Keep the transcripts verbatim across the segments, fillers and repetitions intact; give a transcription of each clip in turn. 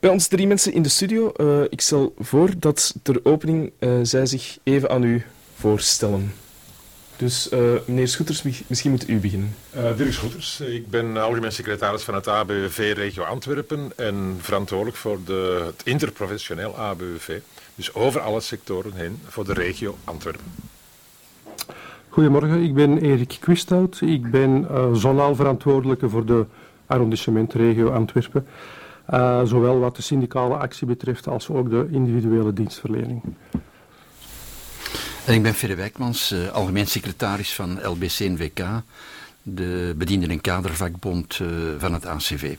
Bij ons drie mensen in de studio. Uh, ik stel voor dat ter opening uh, zij zich even aan u voorstellen. Dus uh, meneer Schoeters, misschien moet u beginnen. Uh, Dirk Schoeters, ik ben algemeen secretaris van het A B U V Regio Antwerpen en verantwoordelijk voor de, het interprofessioneel A B U V. Dus over alle sectoren heen voor de regio Antwerpen. Goedemorgen, ik ben Erik Quisthout. Ik ben uh, zonaal verantwoordelijke voor de arrondissementregio Antwerpen. Uh, zowel wat de syndicale actie betreft als ook de individuele dienstverlening. En ik ben Ferre Wijkmans, uh, algemeen secretaris van L B C N V K, de bedienden- en kadervakbond uh, van het A C V.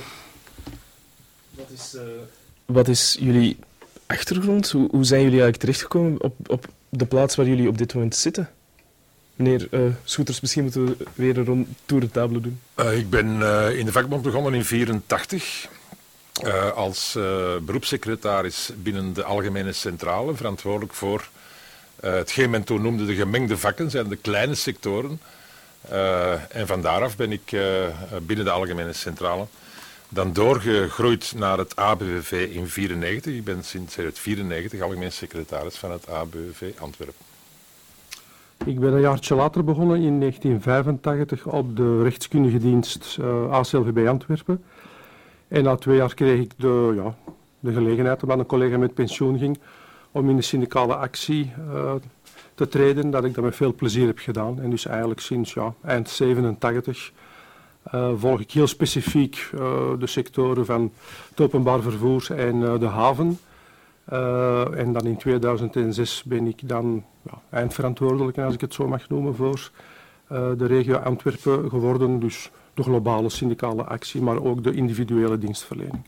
Wat is, uh, wat is jullie achtergrond? Hoe, hoe zijn jullie eigenlijk terechtgekomen op, op de plaats waar jullie op dit moment zitten? Meneer uh, Schoeters, misschien moeten we weer een rond tour de table doen. Uh, ik ben uh, in de vakbond begonnen in negentien vierentachtig uh, als uh, beroepssecretaris binnen de Algemene Centrale, verantwoordelijk voor uh, hetgeen men toen noemde de gemengde vakken, zijn de kleine sectoren. Uh, en van daaraf ben ik uh, binnen de Algemene Centrale dan doorgegroeid naar het A B U V in negentien vierennegentig. Ik ben sinds negentien vierennegentig algemeen secretaris van het A B U V Antwerpen. Ik ben een jaartje later begonnen in negentien vijfentachtig op de rechtskundige dienst uh, A C L V B Antwerpen. En na twee jaar kreeg ik de, ja, de gelegenheid, omdat een collega met pensioen ging, om in de syndicale actie uh, te treden, dat ik dat met veel plezier heb gedaan. En dus eigenlijk sinds ja, eind zevenentachtig uh, volg ik heel specifiek uh, de sectoren van het openbaar vervoer en uh, de haven. Uh, en dan in tweeduizend zes ben ik dan ja, eindverantwoordelijke, als ik het zo mag noemen, voor uh, de regio Antwerpen geworden. Dus de globale syndicale actie, maar ook de individuele dienstverlening.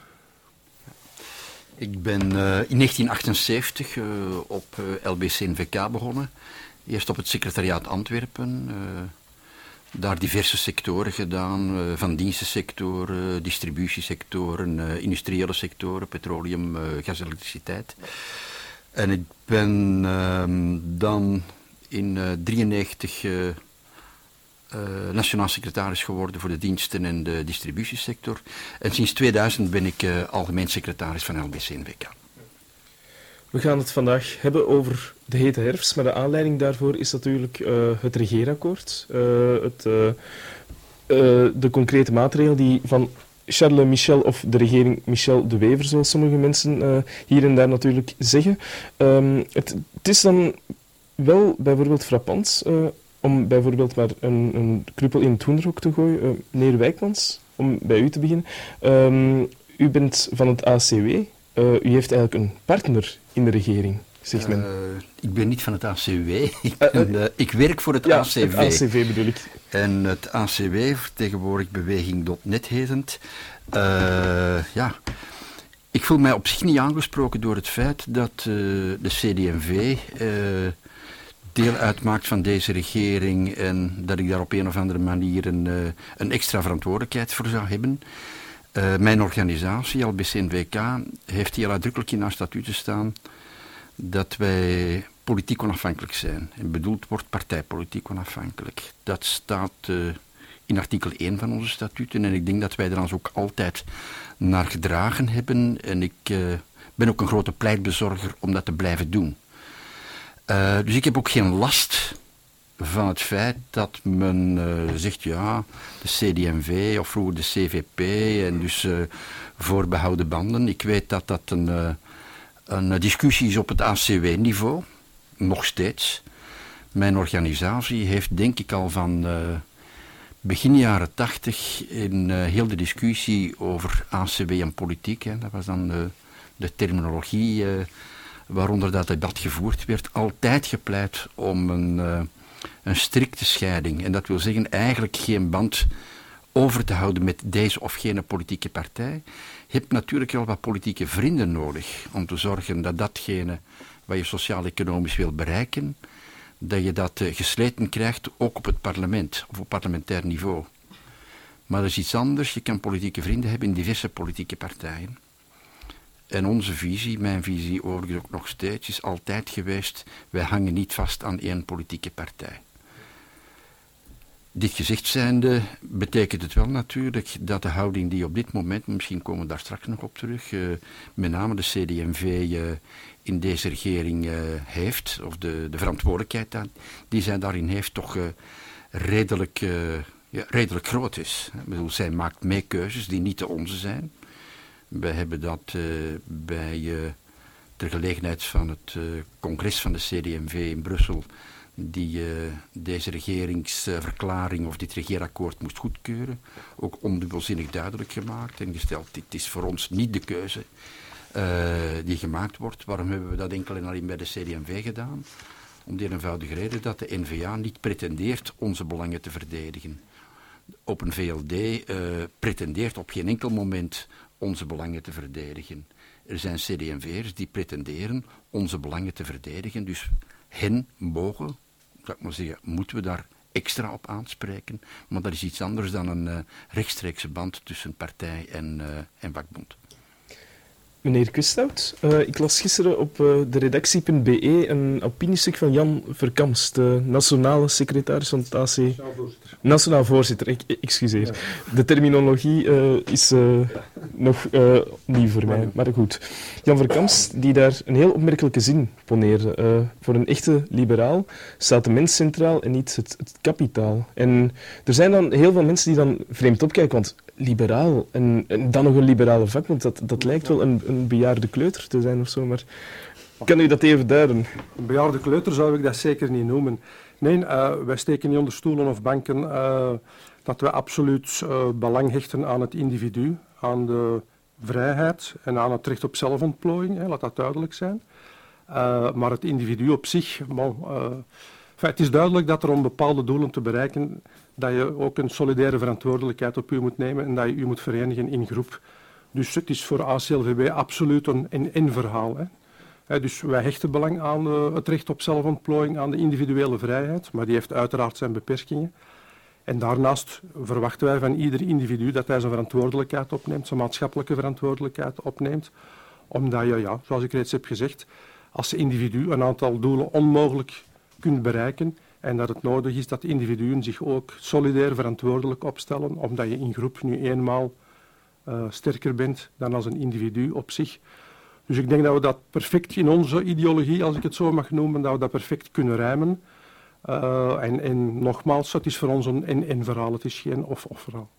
Ik ben uh, in negentien achtenzeventig uh, op uh, L B C N V K begonnen. Eerst op het secretariaat Antwerpen. Uh, daar diverse sectoren gedaan, uh, van dienstensectoren, distributiesectoren, uh, industriële sectoren, petroleum, uh, gas, elektriciteit. En ik ben uh, dan in negentien drieënnegentig uh, uh, nationaal secretaris geworden voor de diensten en de distributiesector. En sinds tweeduizend ben ik uh, algemeen secretaris van L B C N V K. We gaan het vandaag hebben over de hete herfst, maar de aanleiding daarvoor is natuurlijk uh, het regeerakkoord. Uh, het, uh, uh, de concrete maatregelen die van Charles Michel, of de regering Michel de Wever, zoals sommige mensen uh, hier en daar natuurlijk zeggen. Um, het, het is dan wel bijvoorbeeld frappant uh, om bijvoorbeeld maar een, een kruppel in het hoenderhok te gooien. Uh, meneer Wijkmans, om bij u te beginnen. Um, u bent van het A C W. Uh, u heeft eigenlijk een partner in de regering, zegt men. Uh, ik ben niet van het A C W, ik, ben, uh, ik werk voor het ja, A C V. Het A C V bedoel ik. En het A C W vertegenwoordigt beweging punt net hetend. Uh, ja, ik voel mij op zich niet aangesproken door het feit dat uh, de C D M V uh, deel uitmaakt van deze regering en dat ik daar op een of andere manier een, uh, een extra verantwoordelijkheid voor zou hebben. Uh, mijn organisatie, L B C N V K, heeft heel uitdrukkelijk in haar statuten staan dat wij politiek onafhankelijk zijn. En bedoeld wordt partijpolitiek onafhankelijk. Dat staat uh, in artikel één van onze statuten en ik denk dat wij er ons ook altijd naar gedragen hebben. En ik uh, ben ook een grote pleitbezorger om dat te blijven doen. Uh, dus ik heb ook geen last van het feit dat men uh, zegt, ja, de C D M V of vroeger de C V P en dus uh, voorbehouden banden. Ik weet dat dat een, uh, een discussie is op het A C W-niveau, nog steeds. Mijn organisatie heeft denk ik al van uh, begin jaren tachtig in uh, heel de discussie over A C W en politiek, hè, dat was dan uh, de terminologie uh, waaronder dat debat gevoerd werd, altijd gepleit om een... Uh, Een strikte scheiding. En dat wil zeggen eigenlijk geen band over te houden met deze of gene politieke partij. Je hebt natuurlijk wel wat politieke vrienden nodig om te zorgen dat datgene wat je sociaal-economisch wil bereiken, dat je dat uh, gesleten krijgt, ook op het parlement of op parlementair niveau. Maar dat is iets anders. Je kan politieke vrienden hebben in diverse politieke partijen. En onze visie, mijn visie overigens ook nog steeds, is altijd geweest, wij hangen niet vast aan één politieke partij. dit gezegd zijnde betekent het wel natuurlijk dat de houding die op dit moment, misschien komen we daar straks nog op terug, uh, met name de C D en V uh, in deze regering uh, heeft, of de, de verantwoordelijkheid dan, die zij daarin heeft, toch uh, redelijk, uh, ja, redelijk groot is. Ik bedoel, zij maakt mee keuzes die niet de onze zijn. We hebben dat uh, bij uh, de gelegenheid van het uh, congres van de C D en V in Brussel, die uh, deze regeringsverklaring of dit regeerakkoord moest goedkeuren, ook ondubbelzinnig duidelijk gemaakt en gesteld, dit is voor ons niet de keuze uh, die gemaakt wordt. Waarom hebben we dat enkel en alleen bij de C D en V gedaan? Om de eenvoudige reden dat de N V A niet pretendeert onze belangen te verdedigen. Open V L D uh, pretendeert op geen enkel moment onze belangen te verdedigen. Er zijn C D en V'ers die pretenderen onze belangen te verdedigen, dus hen mogen, zou ik maar zeggen, moeten we daar extra op aanspreken, maar dat is iets anders dan een uh, rechtstreekse band tussen partij en, uh, en vakbond. Meneer Kusthout, uh, ik las gisteren op uh, de redactie punt b e een opiniestuk van Jan Verkamst, de nationale secretaris van het A C. Nationaal voorzitter. Nationaal voorzitter, ik, excuseer. Ja. De terminologie uh, is uh, nog uh, nieuw voor mij, maar goed. Jan Verkamst, die daar een heel opmerkelijke zin poneerde. Uh, voor een echte liberaal staat de mens centraal en niet het, het kapitaal. En er zijn dan heel veel mensen die dan vreemd opkijken, want liberaal en, en dan nog een liberale vakbond, dat, dat lijkt wel een, een bejaarde kleuter te zijn of zo, maar kan u dat even duiden? Een bejaarde kleuter zou ik dat zeker niet noemen. Nee, uh, wij steken niet onder stoelen of banken uh, dat wij absoluut uh, belang hechten aan het individu, aan de vrijheid en aan het recht op zelfontplooiing, hè, laat dat duidelijk zijn. Uh, maar het individu op zich, bon, uh, enfin, het is duidelijk dat er om bepaalde doelen te bereiken, dat je ook een solidaire verantwoordelijkheid op u moet nemen en dat je u moet verenigen in groep. Dus het is voor A C L V B absoluut een en-en-verhaal. Hè. He, dus wij hechten belang aan uh, het recht op zelfontplooiing, aan de individuele vrijheid, maar die heeft uiteraard zijn beperkingen. En daarnaast verwachten wij van ieder individu dat hij zijn verantwoordelijkheid opneemt, zijn maatschappelijke verantwoordelijkheid opneemt, omdat je, ja, zoals ik reeds heb gezegd, als individu een aantal doelen onmogelijk kunt bereiken en dat het nodig is dat individuen zich ook solidair verantwoordelijk opstellen, omdat je in groep nu eenmaal uh, sterker bent dan als een individu op zich. Dus ik denk dat we dat perfect in onze ideologie, als ik het zo mag noemen, dat we dat perfect kunnen rijmen. Uh, en, en nogmaals, het is voor ons een en-en-verhaal, het is geen of-of-verhaal.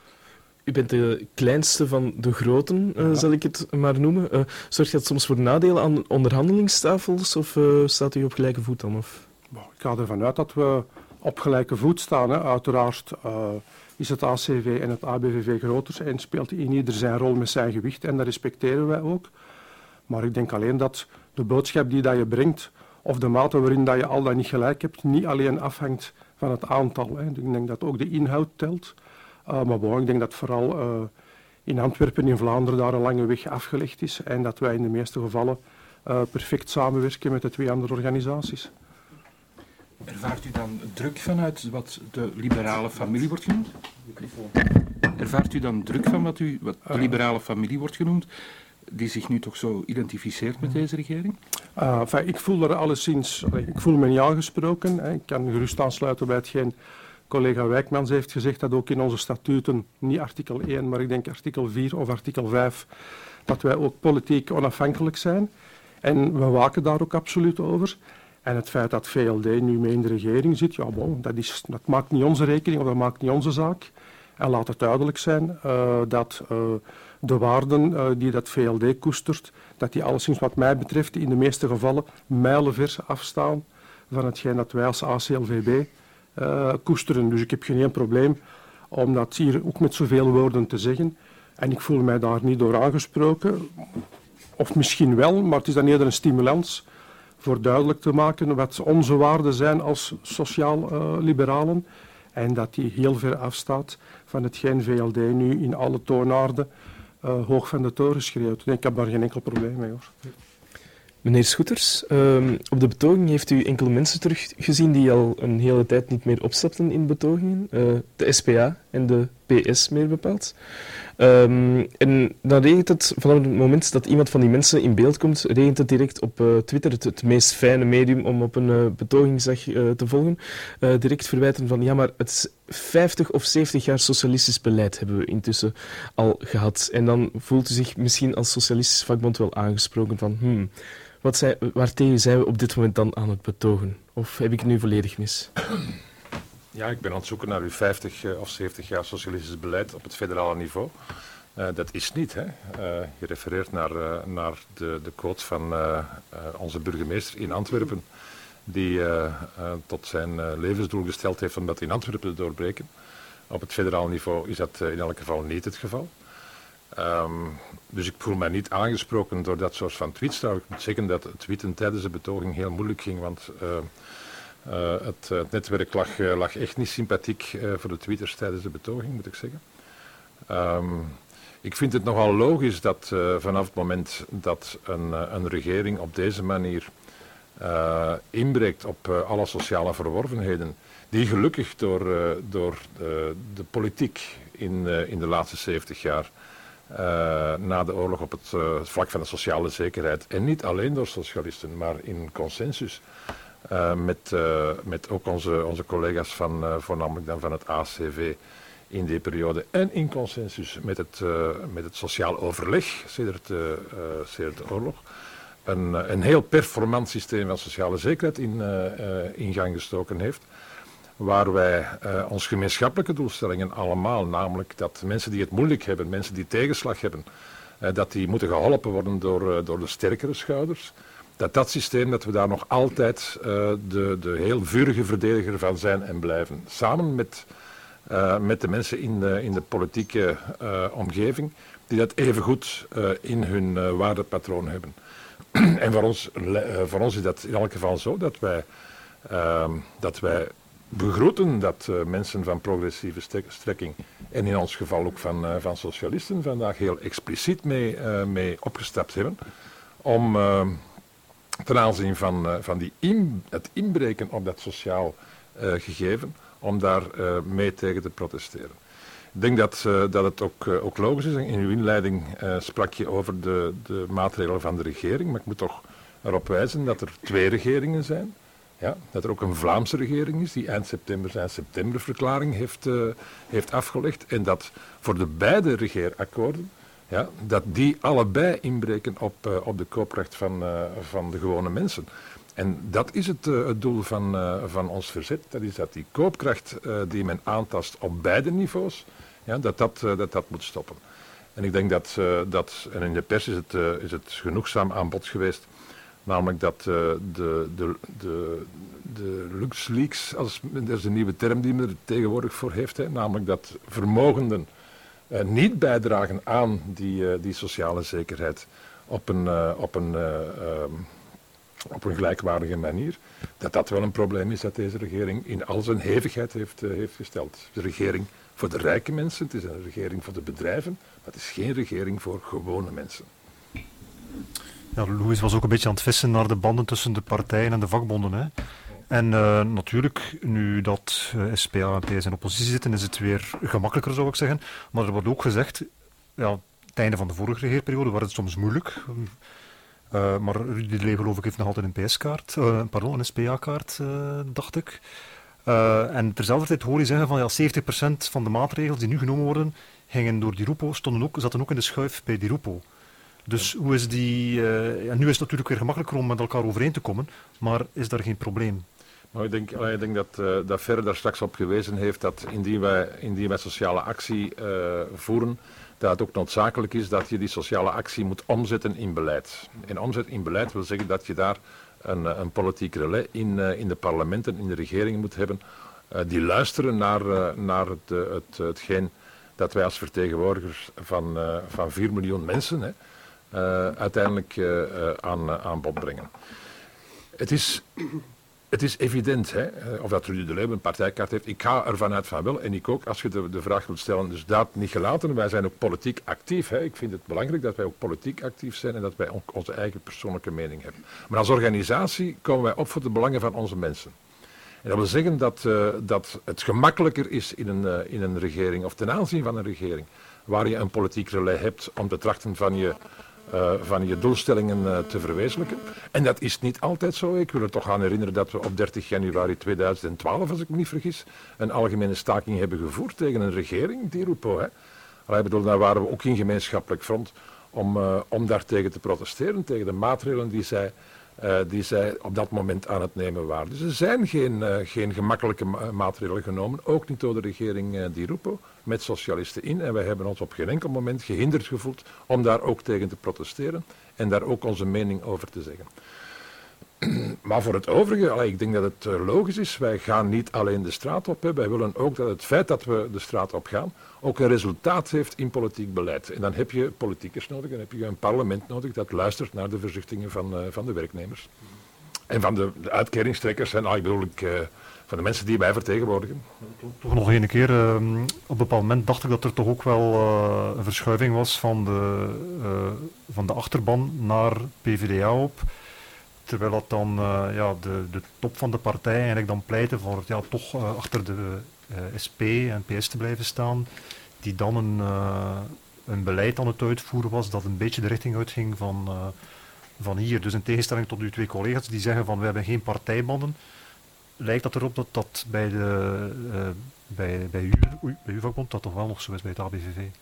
U bent de kleinste van de groten, uh, ja. zal ik het maar noemen. Uh, zorgt dat soms voor nadelen aan onderhandelingstafels of uh, staat u op gelijke voet dan? Of? Bon, ik ga ervan uit dat we op gelijke voet staan. Hè. Uiteraard uh, is het A C V en het A B V V groter en speelt in ieder zijn rol met zijn gewicht en dat respecteren wij ook. Maar ik denk alleen dat de boodschap die dat je brengt, of de mate waarin dat je al dan niet gelijk hebt, niet alleen afhangt van het aantal. Hè. Ik denk dat ook de inhoud telt. Uh, maar bon, ik denk dat vooral uh, in Antwerpen, in Vlaanderen, daar een lange weg afgelegd is. En dat wij in de meeste gevallen uh, perfect samenwerken met de twee andere organisaties. Ervaart u dan druk vanuit wat de liberale familie wordt genoemd? Ervaart u dan druk van wat, u, wat de liberale familie wordt genoemd, die zich nu toch zo identificeert met deze regering? Uh, enfin, ik voel er alleszins, ik voel me niet aangesproken. Hè. Ik kan gerust aansluiten bij hetgeen collega Wijkmans heeft gezegd, dat ook in onze statuten, niet artikel één, maar ik denk artikel vier of artikel vijf, dat wij ook politiek onafhankelijk zijn. En we waken daar ook absoluut over. En het feit dat V L D nu mee in de regering zit, ja, bon, dat, is, dat maakt niet onze rekening of dat maakt niet onze zaak. En laat het duidelijk zijn uh, dat uh, de waarden uh, die dat V L D koestert, dat die alleszins wat mij betreft in de meeste gevallen mijlenver afstaan van hetgeen dat wij als A C L V B uh, koesteren. Dus ik heb geen probleem om dat hier ook met zoveel woorden te zeggen. En ik voel mij daar niet door aangesproken. Of misschien wel, maar het is dan eerder een stimulans voor duidelijk te maken wat onze waarden zijn als sociaal-liberalen. Uh, en dat die heel ver afstaat van hetgeen V L D nu in alle toonaarden uh, hoog van de toren schreeuwt. Ik heb daar geen enkel probleem mee, hoor. Meneer Schoeters, uh, op de betoging heeft u enkele mensen teruggezien die al een hele tijd niet meer opstapten in betogingen. Uh, de S P A en de P S meer bepaald. Um, en dan regent het, vanaf het moment dat iemand van die mensen in beeld komt, regent het direct op uh, Twitter, het, het meest fijne medium om op een uh, betogingsdag uh, te volgen, uh, direct verwijten van ja, maar het vijftig of zeventig jaar socialistisch beleid hebben we intussen al gehad. En dan voelt u zich misschien als socialistisch vakbond wel aangesproken van hmm, wat zijn, waartegen zijn we op dit moment dan aan het betogen? Of heb ik het nu volledig mis? Ja, ik ben aan het zoeken naar uw vijftig of zeventig jaar socialistisch beleid op het federale niveau. Uh, dat is niet. Hè. Uh, je refereert naar, uh, naar de, de quote van uh, uh, onze burgemeester in Antwerpen, die uh, uh, tot zijn uh, levensdoel gesteld heeft om dat in Antwerpen te doorbreken. Op het federale niveau is dat uh, in elk geval niet het geval. Um, dus ik voel mij niet aangesproken door dat soort van tweets. Nou, ik moet zeggen dat het tweeten tijdens de betoging heel moeilijk ging, want uh, uh, het, het netwerk lag, uh, lag echt niet sympathiek uh, voor de tweeters tijdens de betoging, moet ik zeggen. Um, ik vind het nogal logisch dat uh, vanaf het moment dat een, uh, een regering op deze manier uh, inbreekt op uh, alle sociale verworvenheden, die gelukkig door, uh, door de, de politiek in, uh, in de laatste zeventig jaar uh, na de oorlog op het uh, vlak van de sociale zekerheid, en niet alleen door socialisten, maar in consensus, uh, met, uh, met ook onze, onze collega's van, uh, voornamelijk dan van het A C V in die periode, en in consensus met het, uh, met het sociaal overleg sedert, uh, uh, sedert de oorlog, een, een heel performant systeem van sociale zekerheid in, uh, uh, in gang gestoken heeft, waar wij uh, ons gemeenschappelijke doelstellingen allemaal, namelijk dat mensen die het moeilijk hebben, mensen die tegenslag hebben, uh, dat die moeten geholpen worden door, uh, door de sterkere schouders, dat dat systeem, dat we daar nog altijd uh, de, de heel vurige verdediger van zijn en blijven. Samen met, uh, met de mensen in de, in de politieke uh, omgeving, die dat evengoed uh, in hun uh, waardepatroon hebben. En voor ons, uh, voor ons is dat in elk geval zo dat wij, uh, dat wij begroeten dat uh, mensen van progressieve strekking, en in ons geval ook van, uh, van socialisten, vandaag heel expliciet mee, uh, mee opgestapt hebben om uh, ten aanzien van, uh, van die in, het inbreken op dat sociaal uh, gegeven, om daar uh, mee tegen te protesteren. Ik denk dat, uh, dat het ook, uh, ook logisch is. In uw inleiding uh, sprak je over de, de maatregelen van de regering, maar ik moet toch erop wijzen dat er twee regeringen zijn. Ja, dat er ook een Vlaamse regering is die eind september zijn septemberverklaring heeft, uh, heeft afgelegd, en dat voor de beide regeerakkoorden, ja, dat die allebei inbreken op, uh, op de koopkracht van, uh, van de gewone mensen. En dat is het, uh, het doel van, uh, van ons verzet. Dat is dat die koopkracht uh, die men aantast op beide niveaus, ja, dat, dat, uh, dat dat moet stoppen. En ik denk dat, uh, dat en in de pers is het, uh, is het genoegzaam aan bod geweest, namelijk dat uh, de, de, de, de LuxLeaks, als, dat is een nieuwe term die men er tegenwoordig voor heeft, hè, namelijk dat vermogenden uh, niet bijdragen aan die, uh, die sociale zekerheid op een, uh, op een uh, um, op een gelijkwaardige manier, dat dat wel een probleem is dat deze regering in al zijn hevigheid heeft, uh, heeft gesteld. De regering voor de rijke mensen, het is een regering voor de bedrijven, maar het is geen regering voor gewone mensen. Ja, Louis was ook een beetje aan het vissen naar de banden tussen de partijen en de vakbonden. Hè. En uh, natuurlijk, nu dat uh, S P A en P S in oppositie zitten, is het weer gemakkelijker, zou ik zeggen. Maar er wordt ook gezegd, ja, het einde van de vorige regeerperiode was het soms moeilijk. Uh, maar Rudy de Lee, geloof ik, heeft nog altijd een P S-kaart, uh, pardon, een S P A-kaart, uh, dacht ik. Uh, en terzelfde tijd hoor je zeggen van ja, zeventig procent van de maatregelen die nu genomen worden, gingen door Di Rupo, stonden ook, zaten ook in de schuif bij Di Rupo. Dus hoe is die... Uh, ja, nu is het natuurlijk weer gemakkelijker om met elkaar overeen te komen, maar is daar geen probleem? Nou, ik denk, ik denk dat, uh, dat Ferre daar straks op gewezen heeft dat indien wij, indien wij sociale actie uh, voeren, dat het ook noodzakelijk is dat je die sociale actie moet omzetten in beleid. En omzet in beleid wil zeggen dat je daar een, een politiek relais in, uh, in de parlementen, in de regeringen moet hebben, uh, die luisteren naar, uh, naar het, uh, het, hetgeen dat wij als vertegenwoordigers van, uh, van vier miljoen mensen hè, uh, uiteindelijk uh, uh, aan, uh, aan bod brengen. Het is... Het is evident, hè, of dat Rudy de Lee een partijkaart heeft. Ik ga ervan uit van wel, en ik ook, als je de, de vraag wilt stellen. Dus dat niet gelaten, wij zijn ook politiek actief. Hè. Ik vind het belangrijk dat wij ook politiek actief zijn en dat wij ook onze eigen persoonlijke mening hebben. Maar als organisatie komen wij op voor de belangen van onze mensen. En dat wil zeggen dat, uh, dat het gemakkelijker is in een, uh, in een regering, of ten aanzien van een regering, waar je een politiek relais hebt om te trachten van je uh, van je doelstellingen uh, te verwezenlijken. En dat is niet altijd zo. Ik wil er toch aan herinneren dat we op dertig januari tweeduizend twaalf, als ik me niet vergis, een algemene staking hebben gevoerd tegen een regering, Di Rupo. Hè. Allee, bedoel, daar waren we ook in gemeenschappelijk front om, uh, om daartegen te protesteren, tegen de maatregelen die zij, uh, die zij op dat moment aan het nemen waren. Dus er zijn geen, uh, geen gemakkelijke ma- maatregelen genomen, ook niet door de regering uh, Di Rupo, met socialisten in. En wij hebben ons op geen enkel moment gehinderd gevoeld om daar ook tegen te protesteren en daar ook onze mening over te zeggen. Maar voor het overige, allee, ik denk dat het uh, logisch is, wij gaan niet alleen de straat op. Hè. Wij willen ook dat het feit dat we de straat op gaan ook een resultaat heeft in politiek beleid. En dan heb je politiekers nodig, dan heb je een parlement nodig dat luistert naar de verzuchtingen van, uh, van de werknemers. En van de, de uitkeringstrekkers, en ah, ik bedoel ik, uh, van de mensen die wij vertegenwoordigen. Toch nog een keer, uh, op een bepaald moment dacht ik dat er toch ook wel uh, een verschuiving was van de, uh, van de achterban naar P V D A op. Terwijl dat dan uh, ja, de, de top van de partij eigenlijk dan pleitte voor ja, toch uh, achter de uh, S P en P S te blijven staan, die dan een, uh, een beleid aan het uitvoeren was dat een beetje de richting uitging van, uh, van hier. Dus in tegenstelling tot uw twee collega's die zeggen van we hebben geen partijbanden, lijkt dat erop dat dat bij, de, uh, bij, bij, u, oei, bij uw vakbond dat toch wel nog zo is bij het A B V V?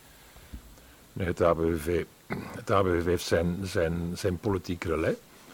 Nee, het A B V V, het A B V V heeft zijn, zijn, zijn politiek relais.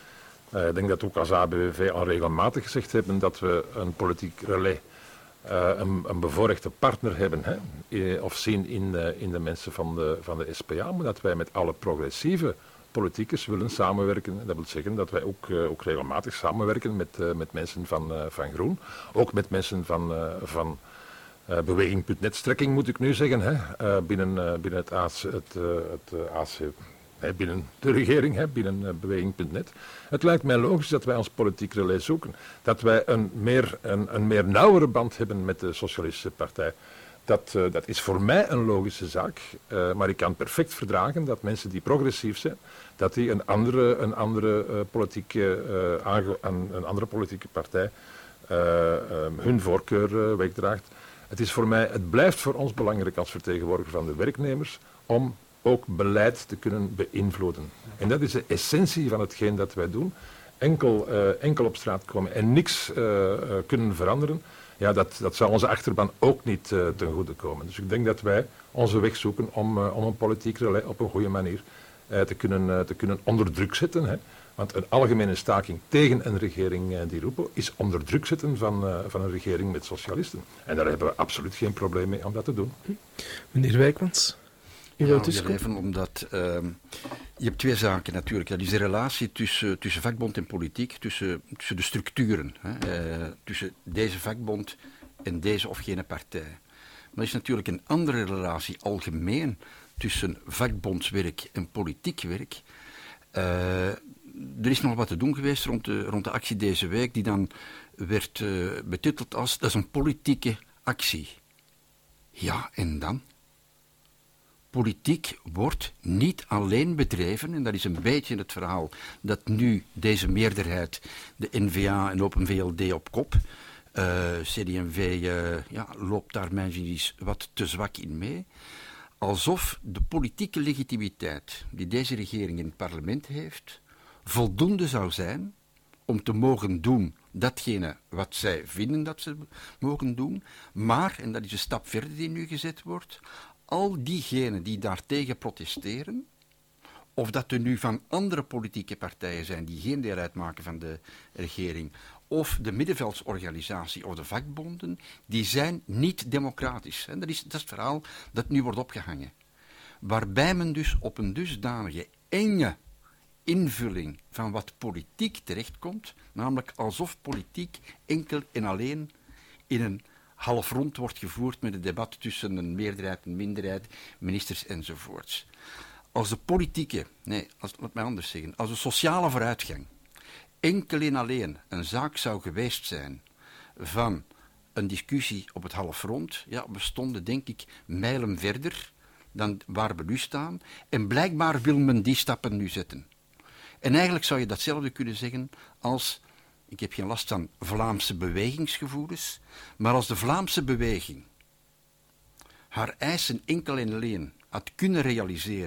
Uh, ik denk dat we ook als A B V V al regelmatig gezegd hebben dat we een politiek relais, uh, een, een bevoorrechte partner hebben, hè, of zien in, uh, in de mensen van de, van de S P A, maar dat wij met alle progressieve politiekers willen samenwerken. Dat wil zeggen dat wij ook, uh, ook regelmatig samenwerken met, uh, met mensen van, uh, van Groen, ook met mensen van, uh, van uh, Beweging punt net strekking moet ik nu zeggen, hè, uh, binnen, uh, binnen het, A C, het, uh, het uh, A C. Binnen de regering, hè, binnen Beweging punt net. Het lijkt mij logisch dat wij ons politiek relais zoeken. Dat wij een meer, een, een meer nauwere band hebben met de Socialistische Partij. Dat, uh, dat is voor mij een logische zaak. Uh, maar ik kan perfect verdragen dat mensen die progressief zijn, dat die een andere, een andere, uh, politieke, uh, aange- een, een andere politieke partij uh, uh, hun voorkeur uh, wegdraagt. Het is voor mij, het blijft voor ons belangrijk als vertegenwoordiger van de werknemers om ook beleid te kunnen beïnvloeden. En dat is de essentie van hetgeen dat wij doen. Enkel, uh, enkel op straat komen en niks uh, uh, kunnen veranderen, ja, dat, dat zou onze achterban ook niet uh, ten goede komen. Dus ik denk dat wij onze weg zoeken om, uh, om een politiek relais op een goede manier uh, te, kunnen, uh, te kunnen onder druk zetten. Hè. Want een algemene staking tegen een regering uh, Di Rupo is onder druk zetten van, uh, van een regering met socialisten. En daar hebben we absoluut geen probleem mee om dat te doen. Meneer Wijkmans? Ja, even omdat uh, je hebt twee zaken natuurlijk. Dat is de relatie tussen, tussen vakbond en politiek, tussen, tussen de structuren, hè, uh, tussen deze vakbond en deze of gene partij. Maar er is natuurlijk een andere relatie algemeen tussen vakbondswerk en politiek werk. Uh, er is nog wat te doen geweest rond de, rond de actie deze week, die dan werd uh, betiteld als dat is een politieke actie. Ja, en dan? Politiek wordt niet alleen bedreven, en dat is een beetje het verhaal dat nu deze meerderheid, de N V A en Open V L D op kop, uh, C D en V uh, ja, loopt daar mijns wat te zwak in mee, alsof de politieke legitimiteit die deze regering in het parlement heeft, voldoende zou zijn om te mogen doen datgene wat zij vinden dat ze mogen doen, maar, en dat is een stap verder die nu gezet wordt, al diegenen die daartegen protesteren, of dat er nu van andere politieke partijen zijn die geen deel uitmaken van de regering, of de middenveldsorganisatie of de vakbonden, die zijn niet democratisch. En dat is, dat is het verhaal dat nu wordt opgehangen. Waarbij men dus op een dusdanige enge invulling van wat politiek terechtkomt, namelijk alsof politiek enkel en alleen in een half rond wordt gevoerd met een debat tussen een meerderheid en minderheid, ministers enzovoorts. Als de politieke, nee, als, laat mij anders zeggen, als de sociale vooruitgang enkel en alleen een zaak zou geweest zijn van een discussie op het halfrond, ja, we stonden denk ik mijlen verder dan waar we nu staan, en blijkbaar wil men die stappen nu zetten. En eigenlijk zou je datzelfde kunnen zeggen als, ik heb geen last van Vlaamse bewegingsgevoelens, maar als de Vlaamse beweging haar eisen enkel en alleen had kunnen realiseren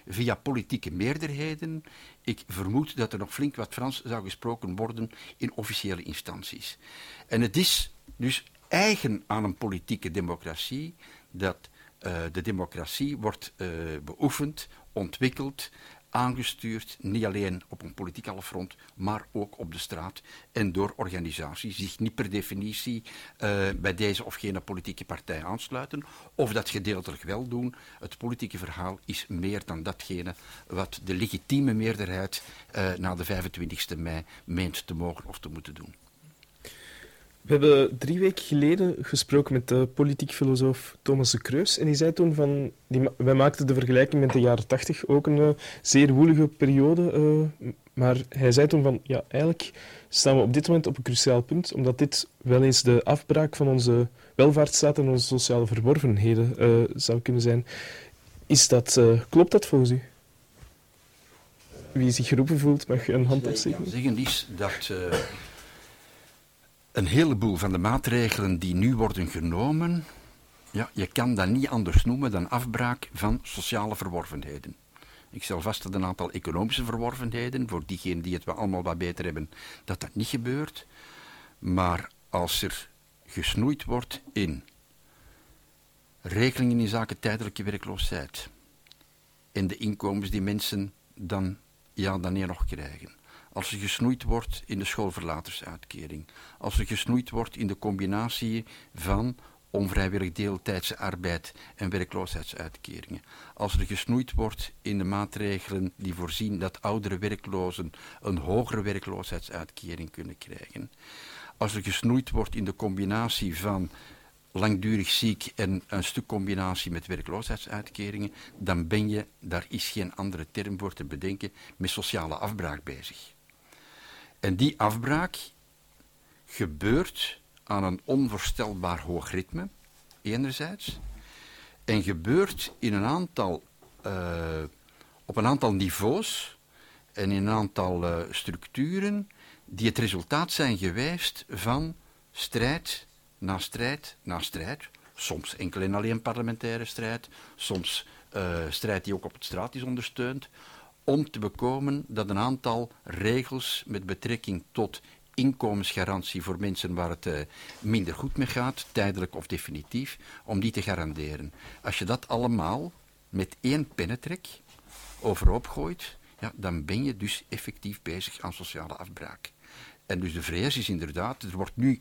via politieke meerderheden. Ik vermoed dat er nog flink wat Frans zou gesproken worden in officiële instanties. En het is dus eigen aan een politieke democratie dat uh, de democratie wordt uh, beoefend, ontwikkeld, aangestuurd, niet alleen op een politiek front, maar ook op de straat en door organisaties die zich niet per definitie uh, bij deze of gene politieke partij aansluiten, of dat gedeeltelijk wel doen. Het politieke verhaal is meer dan datgene wat de legitieme meerderheid uh, na de vijfentwintigste mei meent te mogen of te moeten doen. We hebben drie weken geleden gesproken met de politiek filosoof Thomas de Creus. En die zei toen van... Die, wij maakten de vergelijking met de jaren tachtig, ook een uh, zeer woelige periode. Uh, maar hij zei toen van... Ja, eigenlijk staan we op dit moment op een cruciaal punt, omdat dit wel eens de afbraak van onze welvaartsstaat en onze sociale verworvenheden uh, zou kunnen zijn. Is dat, uh, klopt dat volgens u? Wie zich geroepen voelt, mag een hand opsteken. Wat ik kan zeggen is dat... Uh, Een heleboel van de maatregelen die nu worden genomen, ja, je kan dat niet anders noemen dan afbraak van sociale verworvenheden. Ik stel vast dat een aantal economische verworvenheden, voor diegenen die het wel allemaal wat beter hebben, dat dat niet gebeurt. Maar als er gesnoeid wordt in regelingen in zaken tijdelijke werkloosheid en de inkomens die mensen dan, ja, dan hier nog krijgen. Als er gesnoeid wordt in de schoolverlatersuitkering, als er gesnoeid wordt in de combinatie van onvrijwillig deeltijdse arbeid en werkloosheidsuitkeringen, als er gesnoeid wordt in de maatregelen die voorzien dat oudere werklozen een hogere werkloosheidsuitkering kunnen krijgen, als er gesnoeid wordt in de combinatie van langdurig ziek en een stuk combinatie met werkloosheidsuitkeringen, dan ben je, daar is geen andere term voor te bedenken, met sociale afbraak bezig. En die afbraak gebeurt aan een onvoorstelbaar hoog ritme, enerzijds, en gebeurt in een aantal, uh, op een aantal niveaus en in een aantal uh, structuren die het resultaat zijn geweest van strijd na strijd na strijd. Soms enkel en alleen parlementaire strijd, soms uh, strijd die ook op het straat is ondersteund, om te bekomen dat een aantal regels met betrekking tot inkomensgarantie voor mensen waar het uh, minder goed mee gaat, tijdelijk of definitief, om die te garanderen. Als je dat allemaal met één pennetrek overhoop gooit, ja, dan ben je dus effectief bezig aan sociale afbraak. En dus de vrees is inderdaad, er wordt nu...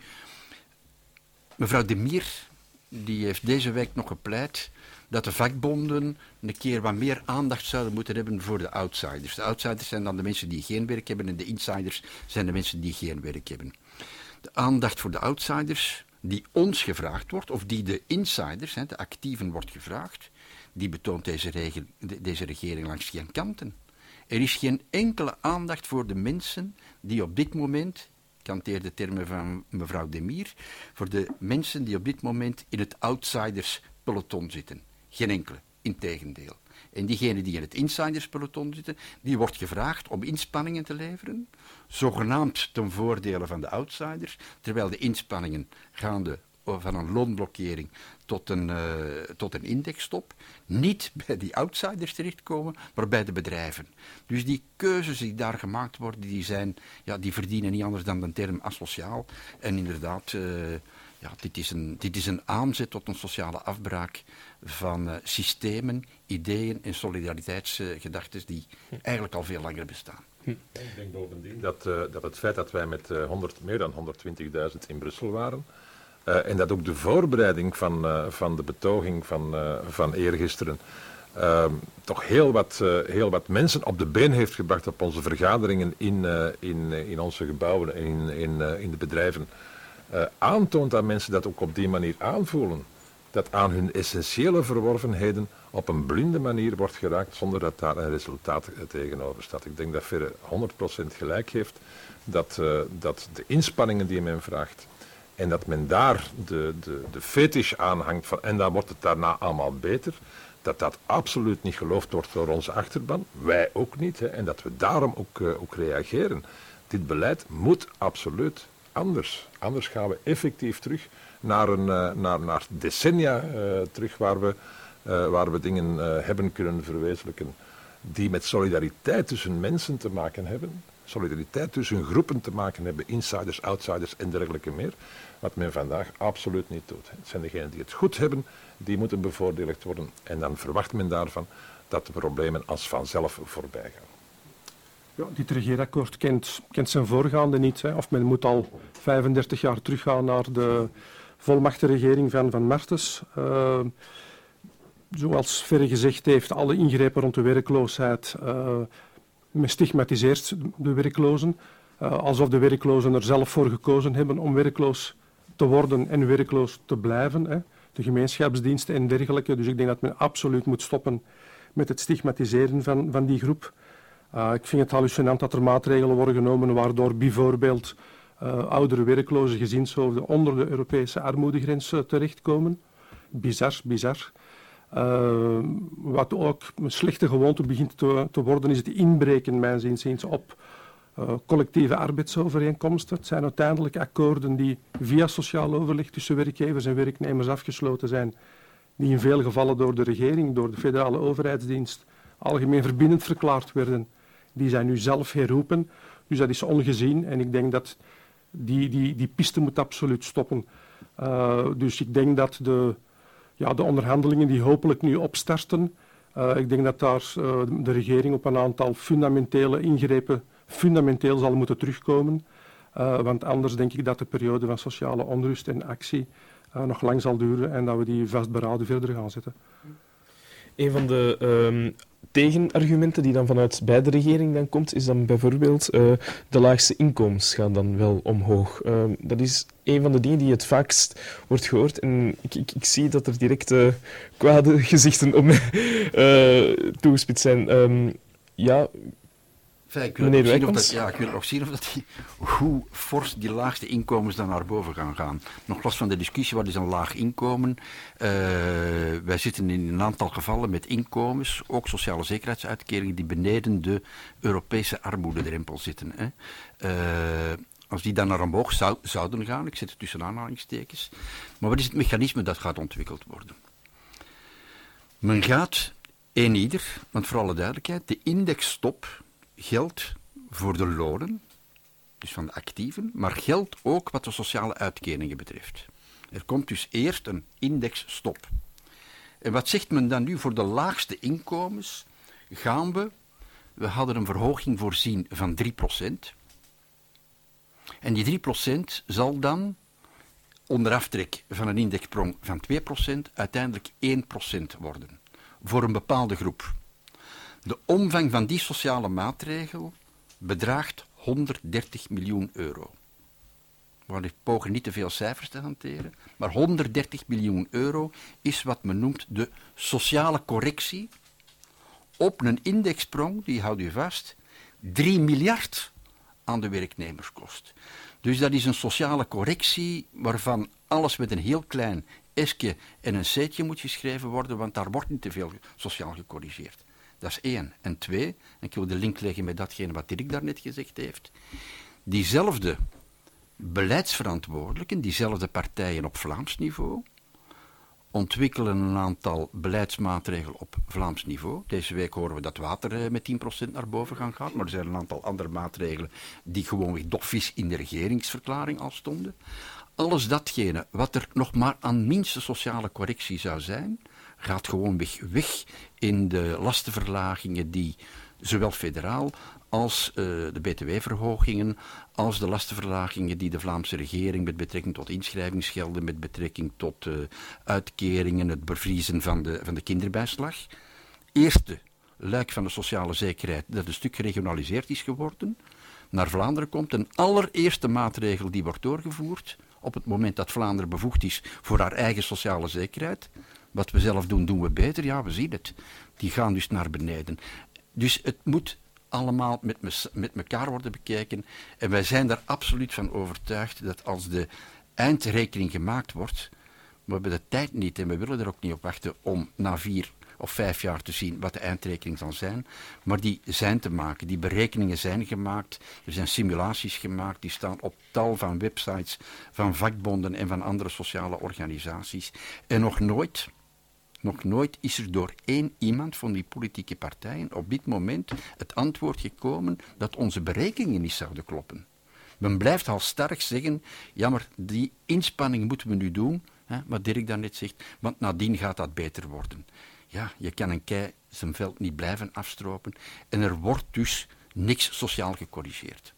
Mevrouw De Mier, die heeft deze week nog gepleit dat de vakbonden een keer wat meer aandacht zouden moeten hebben voor de outsiders. De outsiders zijn dan de mensen die geen werk hebben en de insiders zijn de mensen die geen werk hebben. De aandacht voor de outsiders die ons gevraagd wordt, of die de insiders, de actieven, wordt gevraagd, die betoont deze, regel, deze regering langs geen kanten. Er is geen enkele aandacht voor de mensen die op dit moment, ik hanteer de termen van mevrouw De Mier, voor de mensen die op dit moment in het outsiders-peloton zitten. Geen enkele, integendeel. En diegenen die in het insiders-peloton zitten, die wordt gevraagd om inspanningen te leveren, zogenaamd ten voordele van de outsiders, terwijl de inspanningen gaande van een loonblokkering tot een, uh, tot een indexstop, niet bij die outsiders terechtkomen, maar bij de bedrijven. Dus die keuzes die daar gemaakt worden, die, zijn, ja, die verdienen niet anders dan de term asociaal. En inderdaad, uh, ja, dit, is een, dit is een aanzet tot een sociale afbraak van uh, systemen, ideeën en solidariteitsgedachten uh, die eigenlijk al veel langer bestaan. Hm. Ik denk bovendien dat, uh, dat het feit dat wij met uh, honderd, meer dan honderdtwintigduizend in Brussel waren, Uh, en dat ook de voorbereiding van, uh, van de betoging van, uh, van eergisteren uh, toch heel wat, uh, heel wat mensen op de been heeft gebracht op onze vergaderingen in, uh, in, in onze gebouwen en in, in, uh, in de bedrijven. Uh, aantoont dat mensen dat ook op die manier aanvoelen. Dat aan hun essentiële verworvenheden op een blinde manier wordt geraakt zonder dat daar een resultaat tegenover staat. Ik denk dat Verre honderd procent gelijk heeft dat, uh, dat de inspanningen die men vraagt, en dat men daar de, de, de fetish aanhangt van, en dan wordt het daarna allemaal beter, dat dat absoluut niet geloofd wordt door onze achterban, wij ook niet, hè, en dat we daarom ook, uh, ook reageren. Dit beleid moet absoluut anders. Anders gaan we effectief terug naar, een, uh, naar, naar decennia uh, terug waar we, uh, waar we dingen uh, hebben kunnen verwezenlijken. die met solidariteit tussen mensen te maken hebben, solidariteit tussen groepen te maken hebben, insiders, outsiders en dergelijke meer, wat men vandaag absoluut niet doet. Het zijn degenen die het goed hebben, die moeten bevoordeeld worden en dan verwacht men daarvan dat de problemen als vanzelf voorbij gaan. Ja, dit regeerakkoord kent, kent zijn voorgaande niet. Hè. Of men moet al vijfendertig jaar teruggaan naar de volmachtenregering van Van Martens. Uh, zoals Verre gezegd heeft, alle ingrepen rond de werkloosheid. Uh, men stigmatiseert de werklozen. Uh, alsof de werklozen er zelf voor gekozen hebben om werkloos te worden en werkloos te blijven. Hè. De gemeenschapsdiensten en dergelijke. Dus ik denk dat men absoluut moet stoppen met het stigmatiseren van, van die groep. Uh, ik vind het hallucinant dat er maatregelen worden genomen waardoor bijvoorbeeld uh, oudere werkloze gezinshoofden onder de Europese armoedegrens uh, terechtkomen. Bizar, bizar. Uh, wat ook een slechte gewoonte begint te, te worden is het inbreken, mijns inziens, op uh, collectieve arbeidsovereenkomsten. Het zijn uiteindelijk akkoorden die via sociaal overleg tussen werkgevers en werknemers afgesloten zijn, die in veel gevallen door de regering, door de federale overheidsdienst, algemeen verbindend verklaard werden. Die zijn nu zelf herroepen, dus dat is ongezien en ik denk dat die, die, die piste moet absoluut stoppen. Uh, dus ik denk dat de, ja, de onderhandelingen die hopelijk nu opstarten, uh, ik denk dat daar uh, de regering op een aantal fundamentele ingrepen fundamenteel zal moeten terugkomen, uh, want anders denk ik dat de periode van sociale onrust en actie uh, nog lang zal duren en dat we die vastberaden verder gaan zetten. Een van de um, tegenargumenten die dan vanuit bij de regering dan komt, is dan bijvoorbeeld uh, de laagste inkomens gaan dan wel omhoog. Uh, dat is een van de dingen die het vaakst wordt gehoord. En ik, ik, ik zie dat er direct uh, kwade gezichten op mij uh, toegespitst zijn. Um, ja... Enfin, ik, wil nog zien of dat, ja, ik wil nog zien of dat die, hoe fors die laagste inkomens dan naar boven gaan gaan. Nog los van de discussie, wat is een laag inkomen? Uh, wij zitten in een aantal gevallen met inkomens, ook sociale zekerheidsuitkeringen, die beneden de Europese armoededrempel zitten. Hè. Uh, als die dan naar omhoog zou, zouden gaan, ik zet het tussen aanhalingstekens. Maar wat is het mechanisme dat gaat ontwikkeld worden? Men gaat, een ieder, want voor alle duidelijkheid, de indexstop geldt voor de lonen, dus van de actieven, maar geldt ook wat de sociale uitkeringen betreft. Er komt dus eerst een indexstop. En wat zegt men dan nu voor de laagste inkomens? Gaan we, we hadden een verhoging voorzien van drie procent. En die drie procent zal dan, onder aftrek van een indexsprong van twee procent, uiteindelijk één procent worden. Voor een bepaalde groep. De omvang van die sociale maatregel bedraagt honderddertig miljoen euro. We pogen niet te veel cijfers te hanteren, maar honderddertig miljoen euro is wat men noemt de sociale correctie op een indexsprong, die houdt u vast, drie miljard aan de werknemers kost. Dus dat is een sociale correctie waarvan alles met een heel klein esje en een c'tje moet geschreven worden, want daar wordt niet te veel sociaal gecorrigeerd. Dat is één. En twee, en ik wil de link leggen met datgene wat Dirk daarnet gezegd heeft, diezelfde beleidsverantwoordelijken, diezelfde partijen op Vlaams niveau, ontwikkelen een aantal beleidsmaatregelen op Vlaams niveau. Deze week horen we dat water met tien procent naar boven gaan gaan, maar er zijn een aantal andere maatregelen die gewoonweg doffies in de regeringsverklaring al stonden. Alles datgene wat er nog maar aan minste sociale correctie zou zijn, gaat gewoonweg weg in de lastenverlagingen die zowel federaal als uh, de B T W-verhogingen, als de lastenverlagingen die de Vlaamse regering met betrekking tot inschrijvingsgelden, met betrekking tot uh, uitkeringen, het bevriezen van de, van de kinderbijslag. Eerste luik van de sociale zekerheid dat een stuk geregionaliseerd is geworden, naar Vlaanderen komt. Een allereerste maatregel die wordt doorgevoerd op het moment dat Vlaanderen bevoegd is voor haar eigen sociale zekerheid. Wat we zelf doen, doen we beter. Ja, we zien het. Die gaan dus naar beneden. Dus het moet allemaal met, me, met elkaar worden bekeken. En wij zijn daar absoluut van overtuigd dat als de eindrekening gemaakt wordt, we hebben de tijd niet en we willen er ook niet op wachten om na vier of vijf jaar te zien wat de eindrekening zal zijn. Maar die zijn te maken. Die berekeningen zijn gemaakt. Er zijn simulaties gemaakt. Die staan op tal van websites van vakbonden en van andere sociale organisaties. En nog nooit, nog nooit is er door één iemand van die politieke partijen op dit moment het antwoord gekomen dat onze berekeningen niet zouden kloppen. Men blijft al sterk zeggen, ja, maar die inspanning moeten we nu doen, hè, wat Dirk daarnet zegt, want nadien gaat dat beter worden. Ja, je kan een kei zijn veld niet blijven afstropen en er wordt dus niks sociaal gecorrigeerd.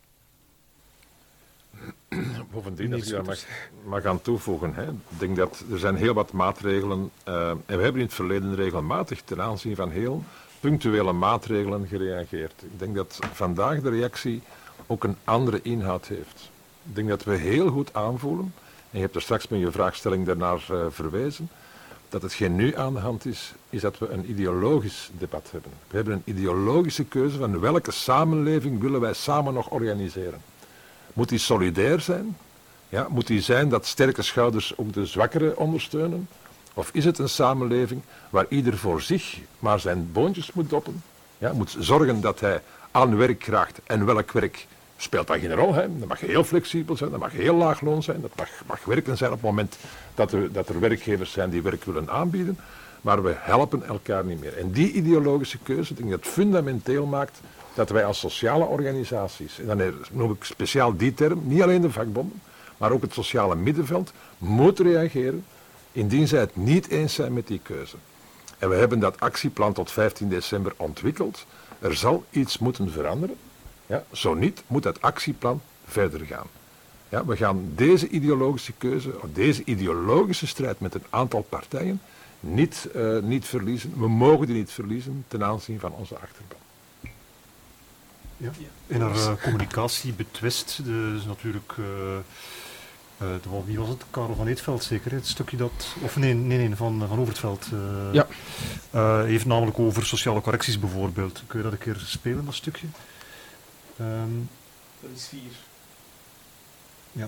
Bovendien, als ik daar mag, mag aan toevoegen, hè, ik denk dat er zijn heel wat maatregelen, uh, en we hebben in het verleden regelmatig ten aanzien van heel punctuele maatregelen gereageerd. Ik denk dat vandaag de reactie ook een andere inhoud heeft. Ik denk dat we heel goed aanvoelen, en je hebt er straks met je vraagstelling daarnaar uh, verwezen, dat hetgeen nu aan de hand is, is dat we een ideologisch debat hebben. We hebben een ideologische keuze van welke samenleving willen wij samen nog organiseren. Moet die solidair zijn? Ja, moet die zijn dat sterke schouders ook de zwakkeren ondersteunen? Of is het een samenleving waar ieder voor zich maar zijn boontjes moet doppen? Ja, moet zorgen dat hij aan werk krijgt. En welk werk speelt dat geen rol? Hè? Dat mag heel flexibel zijn, dat mag heel laag loon zijn, dat mag, mag werken zijn op het moment dat er, dat er werkgevers zijn die werk willen aanbieden. Maar we helpen elkaar niet meer. En die ideologische keuze, ik denk dat het fundamenteel maakt dat wij als sociale organisaties, en dan noem ik speciaal die term, niet alleen de vakbonden, maar ook het sociale middenveld, moeten reageren indien zij het niet eens zijn met die keuze. En we hebben dat actieplan tot vijftien december ontwikkeld. Er zal iets moeten veranderen. Ja, zo niet, moet dat actieplan verder gaan. Ja, we gaan deze ideologische keuze, deze ideologische strijd met een aantal partijen niet, uh, niet verliezen. We mogen die niet verliezen ten aanzien van onze achterban. Ja. In haar uh, communicatie betwist, dus natuurlijk, uh, uh, de, wie was het? Karel van Eetveld zeker, het stukje dat, of nee, nee, nee van, van Overtveld. Uh, ja. Uh, heeft namelijk over sociale correcties bijvoorbeeld. Kun je dat een keer spelen, dat stukje? Um, dat is vier. Ja.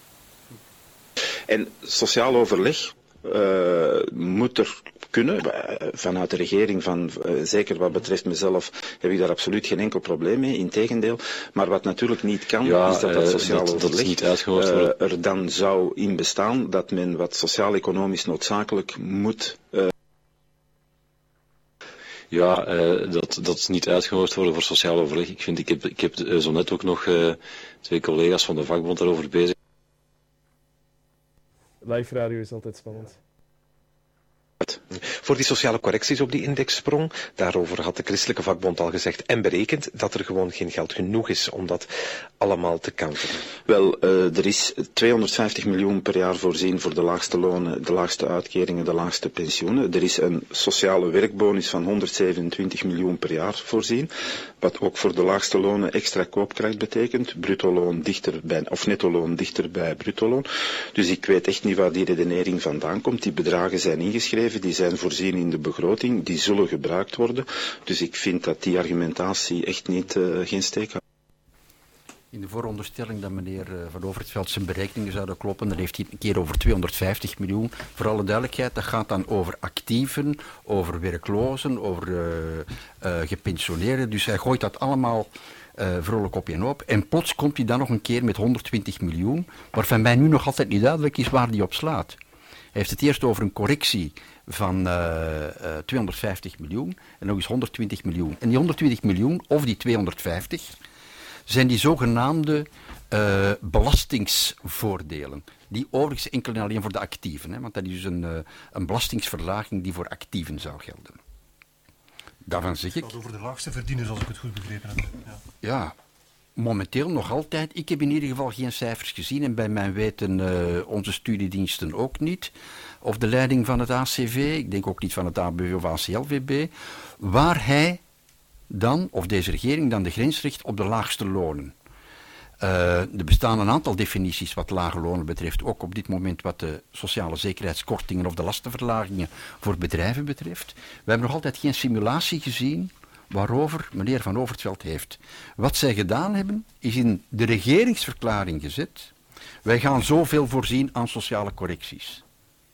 En sociaal overleg uh, moet er kunnen, vanuit de regering, van, uh, zeker wat betreft mezelf, heb ik daar absoluut geen enkel probleem mee, integendeel. Maar wat natuurlijk niet kan, ja, is dat dat sociaal uh, dat, overleg dat niet uitgehoord uh, er dan zou in bestaan dat men wat sociaal-economisch noodzakelijk moet... Uh, Ja, uh, dat, dat niet uitgehoord worden voor sociaal overleg. Ik vind, ik heb, ik heb uh, zo net ook nog uh, twee collega's van de vakbond daarover bezig. Live radio is altijd spannend. Voor die sociale correcties op die indexsprong, daarover had de christelijke vakbond al gezegd en berekend dat er gewoon geen geld genoeg is om dat allemaal te counteren. Wel, uh, er is tweehonderdvijftig miljoen per jaar voorzien voor de laagste lonen, de laagste uitkeringen, de laagste pensioenen. Er is een sociale werkbonus van honderdzevenentwintig miljoen per jaar voorzien, wat ook voor de laagste lonen extra koopkracht betekent. Bruttoloon dichter bij, of nettoloon dichter bij bruttoloon. Dus ik weet echt niet waar die redenering vandaan komt. Die bedragen zijn ingeschreven. Die zijn voorzien in de begroting, die zullen gebruikt worden. Dus ik vind dat die argumentatie echt niet, uh, geen steek had. In de vooronderstelling dat meneer uh, Van Overtveld zijn berekeningen zouden kloppen, dan heeft hij het een keer over tweehonderdvijftig miljoen. Voor alle duidelijkheid, dat gaat dan over actieven, over werklozen, over uh, uh, gepensioneerden. Dus hij gooit dat allemaal uh, vrolijk op en op. En plots komt hij dan nog een keer met honderdtwintig miljoen, waarvan mij nu nog altijd niet duidelijk is waar die op slaat. Hij heeft het eerst over een correctie van uh, uh, tweehonderdvijftig miljoen en nog eens honderdtwintig miljoen. En die honderdtwintig miljoen, of die tweehonderdvijftig, zijn die zogenaamde uh, belastingsvoordelen. Die overigens enkel en alleen voor de actieven, hè, want dat is dus een, uh, een belastingsverlaging die voor actieven zou gelden. Daarvan zeg ik... Dat over de laagste verdieners, als ik het goed begrepen heb. Ja. ja. Momenteel nog altijd. Ik heb in ieder geval geen cijfers gezien en bij mijn weten uh, onze studiediensten ook niet. Of de leiding van het A C V, ik denk ook niet van het A B V of A C L V B, waar hij dan, of deze regering dan de grens richt op de laagste lonen. Uh, er bestaan een aantal definities wat lage lonen betreft, ook op dit moment wat de sociale zekerheidskortingen of de lastenverlagingen voor bedrijven betreft. We hebben nog altijd geen simulatie gezien waarover meneer Van Overtveld heeft. Wat zij gedaan hebben, is in de regeringsverklaring gezet. Wij gaan zoveel voorzien aan sociale correcties.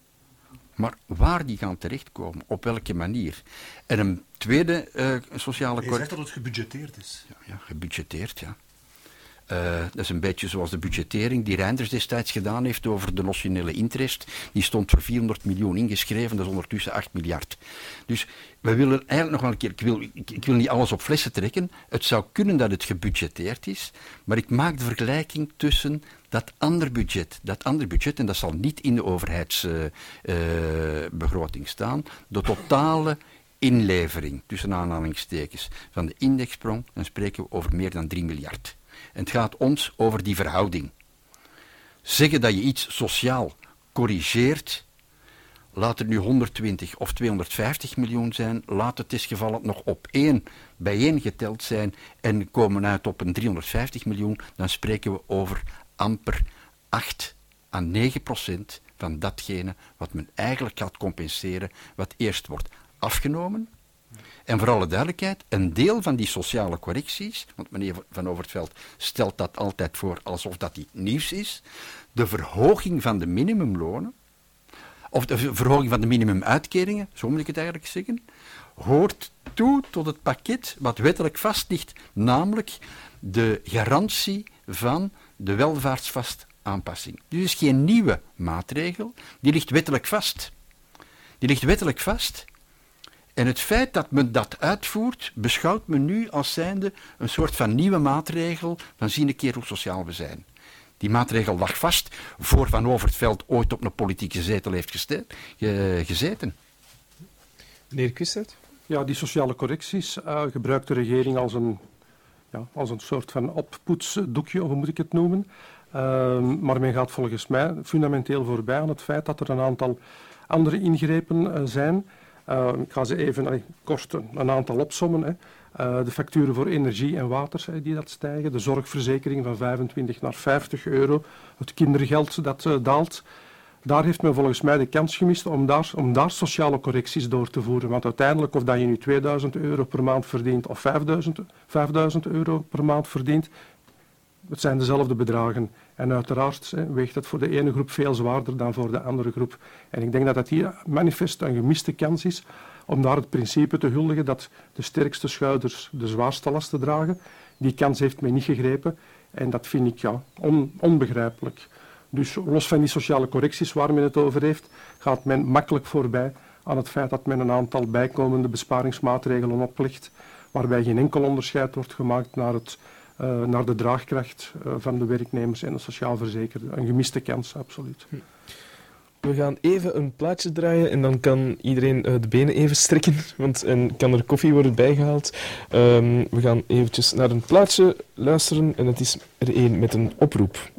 Maar waar die gaan terechtkomen, op welke manier? En een tweede uh, sociale correctie... Je zegt dat het gebudgeteerd is. Ja, ja gebudgeteerd, ja. Uh, dat is een beetje zoals de budgettering die Reinders destijds gedaan heeft over de notionele interest. Die stond voor vierhonderd miljoen ingeschreven, dat is ondertussen acht miljard. Dus we willen eigenlijk nog wel een keer, ik wil, ik, ik wil niet alles op flessen trekken, het zou kunnen dat het gebudgeteerd is, maar ik maak de vergelijking tussen dat ander budget, dat ander budget, en dat zal niet in de overheidsbegroting uh, uh, staan, de totale inlevering, tussen aanhalingstekens, van de indexsprong, dan spreken we over meer dan drie miljard. En het gaat ons over die verhouding. Zeggen dat je iets sociaal corrigeert, laat het nu honderdtwintig of tweehonderdvijftig miljoen zijn, laat het desgevallen nog op één bijeengeteld zijn en komen uit op een driehonderdvijftig miljoen, dan spreken we over amper acht à negen procent van datgene wat men eigenlijk gaat compenseren, wat eerst wordt afgenomen. En voor alle duidelijkheid, een deel van die sociale correcties, want meneer Van Overtveld stelt dat altijd voor alsof dat iets nieuws is, de verhoging van de minimumlonen, of de verhoging van de minimumuitkeringen, zo moet ik het eigenlijk zeggen, hoort toe tot het pakket wat wettelijk vast ligt, namelijk de garantie van de welvaartsvastaanpassing. Dus is geen nieuwe maatregel, die ligt wettelijk vast. Die ligt wettelijk vast. En het feit dat men dat uitvoert, beschouwt men nu als zijnde een soort van nieuwe maatregel van zie een keer hoe sociaal we zijn. Die maatregel lag vast voor Van Overtveld ooit op een politieke zetel heeft geste- ge- gezeten. Meneer Quistet? Ja, die sociale correcties uh, gebruikt de regering als een, ja, als een soort van oppoetsdoekje, of hoe moet ik het noemen. Uh, maar men gaat volgens mij fundamenteel voorbij aan het feit dat er een aantal andere ingrepen uh, zijn. Uh, ik ga ze even allee, kort een aantal opsommen. Hè. Uh, de facturen voor energie en water hè, die dat stijgen, de zorgverzekering van vijfentwintig naar vijftig euro, het kindergeld dat uh, daalt. Daar heeft men volgens mij de kans gemist om daar, om daar sociale correcties door te voeren. Want uiteindelijk, of dat je nu tweeduizend euro per maand verdient of vijfduizend euro per maand verdient, het zijn dezelfde bedragen. En uiteraard hè, weegt het voor de ene groep veel zwaarder dan voor de andere groep. En ik denk dat dat hier manifest een gemiste kans is om daar het principe te huldigen dat de sterkste schouders de zwaarste lasten dragen. Die kans heeft men niet gegrepen en dat vind ik ja, on, onbegrijpelijk. Dus los van die sociale correcties waar men het over heeft, gaat men makkelijk voorbij aan het feit dat men een aantal bijkomende besparingsmaatregelen oplegt, waarbij geen enkel onderscheid wordt gemaakt naar, het, uh, naar de draagkracht uh, van de werknemers en de sociaal verzekerden. Een gemiste kans, absoluut. We gaan even een plaatje draaien en dan kan iedereen uh, de benen even strekken, want en kan er koffie worden bijgehaald. Um, we gaan eventjes naar een plaatje luisteren en het is er een met een oproep.